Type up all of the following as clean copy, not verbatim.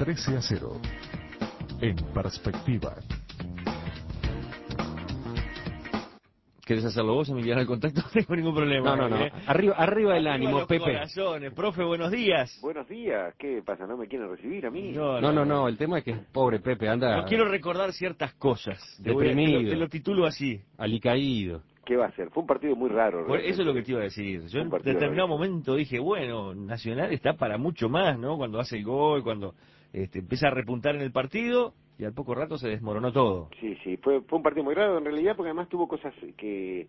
13-0. En perspectiva. ¿Querés hacerlo vos, Emiliano, el contacto? No tengo ningún problema. No. Arriba el ánimo, los Pepe. Corazones. Profe, buenos días. Buenos días, ¿qué pasa? ¿No me quieren recibir a mí? No, el tema es que pobre Pepe anda No quiero recordar ciertas cosas. deprimido. Te lo titulo así. alicaído. ¿Qué va a ser? Fue un partido muy raro. Eso es lo que te iba a decir. Yo en determinado momento dije, bueno, Nacional está para mucho más, ¿no? Cuando hace el gol, cuando empieza a repuntar en el partido y al poco rato se desmoronó todo. Sí, fue un partido muy raro en realidad, porque además tuvo cosas que...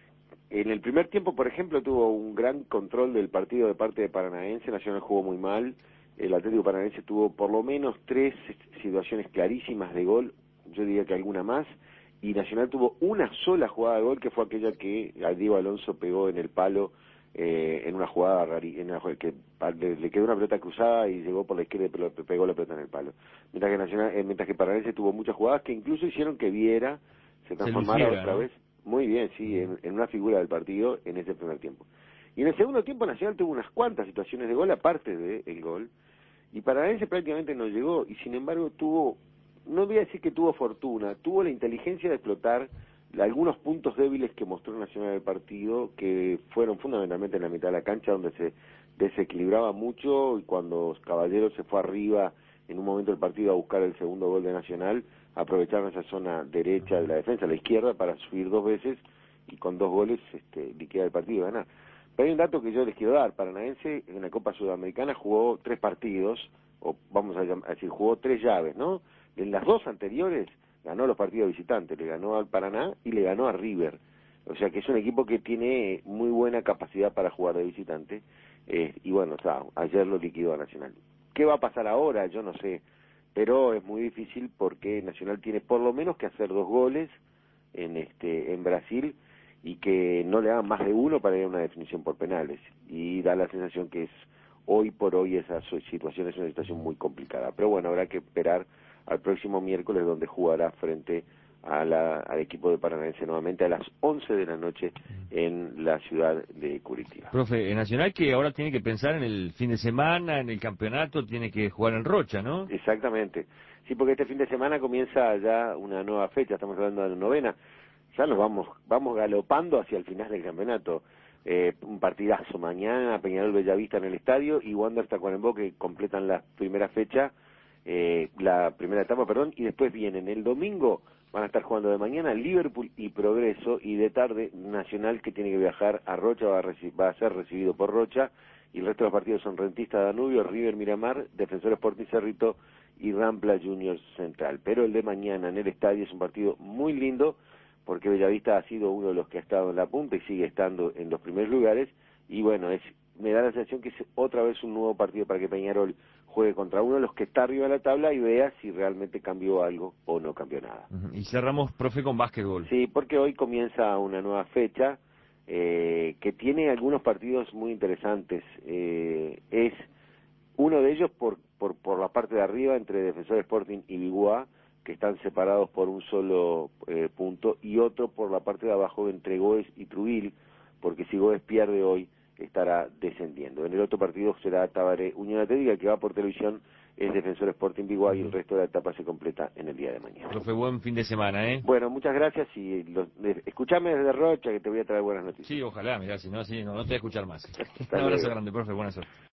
En el primer tiempo, por ejemplo, tuvo un gran control del partido de parte de Paranaense. Nacional jugó muy mal. El Atlético Paranaense tuvo por lo menos 3 situaciones clarísimas de gol, yo diría que alguna más, y Nacional tuvo una sola jugada de gol, que fue aquella que a Diego Alonso pegó en el palo, en una jugada que le quedó una pelota cruzada y llegó por la izquierda y pegó la pelota en el palo. Mientras que Paranaense tuvo muchas jugadas que incluso hicieron que Viera se transformara otra vez. Muy bien, sí, en una figura del partido en ese primer tiempo. Y en el segundo tiempo Nacional tuvo unas cuantas situaciones de gol, aparte del gol, y Paranaense prácticamente no llegó, y sin embargo no voy a decir que tuvo fortuna, tuvo la inteligencia de explotar algunos puntos débiles que mostró Nacional en el partido, que fueron fundamentalmente en la mitad de la cancha, donde se desequilibraba mucho, y cuando Caballero se fue arriba en un momento del partido a buscar el segundo gol de Nacional, aprovecharon esa zona derecha de la defensa, la izquierda, para subir 2 veces, y con 2 goles liquidar el partido y ganar. Pero hay un dato que yo les quiero dar. Paranaense en la Copa Sudamericana jugó 3 partidos, o vamos a decir, jugó 3 llaves, ¿no? En las 2 anteriores ganó los partidos visitantes, le ganó al Paraná y le ganó a River. O sea que es un equipo que tiene muy buena capacidad para jugar de visitante, y bueno, ayer lo liquidó a Nacional. ¿Qué va a pasar ahora? Yo no sé, pero es muy difícil porque Nacional tiene por lo menos que hacer 2 goles en Brasil, y que no le hagan más de 1 para ir a una definición por penales, y da la sensación que hoy por hoy esa situación es una situación muy complicada. Pero bueno, habrá que esperar al próximo miércoles, donde jugará frente al equipo de Paranaense nuevamente a las 11 de la noche en la ciudad de Curitiba. Profe, Nacional que ahora tiene que pensar en el fin de semana, en el campeonato, tiene que jugar en Rocha, ¿no? Exactamente. Sí, porque este fin de semana comienza ya una nueva fecha, estamos hablando de la 9ª, ya nos vamos galopando hacia el final del campeonato. Un partidazo mañana, Peñarol Bellavista en el estadio, y Wander Tacuarembó, que completan la primera fecha, la primera etapa, perdón, y después vienen el domingo, van a estar jugando de mañana Liverpool y Progreso, y de tarde Nacional, que tiene que viajar a Rocha, va a ser recibido por Rocha, y el resto de los partidos son Rentistas Danubio, River Miramar, Defensor Sporting Cerrito y Rampla Juniors Central. Pero el de mañana en el estadio es un partido muy lindo, porque Bellavista ha sido uno de los que ha estado en la punta y sigue estando en los primeros lugares, y bueno, me da la sensación que es otra vez un nuevo partido para que Peñarol juegue contra uno de los que está arriba de la tabla y vea si realmente cambió algo o no cambió nada. Y cerramos, profe, con básquetbol. Sí, porque hoy comienza una nueva fecha que tiene algunos partidos muy interesantes. Es uno de ellos por la parte de arriba, entre Defensor Sporting y Biguá, que están separados por un solo punto, y otro por la parte de abajo entre Goes y Trubil, porque si Goes pierde hoy estará descendiendo. En el otro partido será Tabaré Unión Atlética, que va por televisión, es Defensor Sporting Biguá, y el resto de la etapa se completa en el día de mañana. Profe, buen fin de semana, ¿eh? Bueno, muchas gracias, y escuchame desde Rocha, que te voy a traer buenas noticias. Sí, ojalá, mirá, si no, no te voy a escuchar más. Un abrazo grande, profe, buena suerte.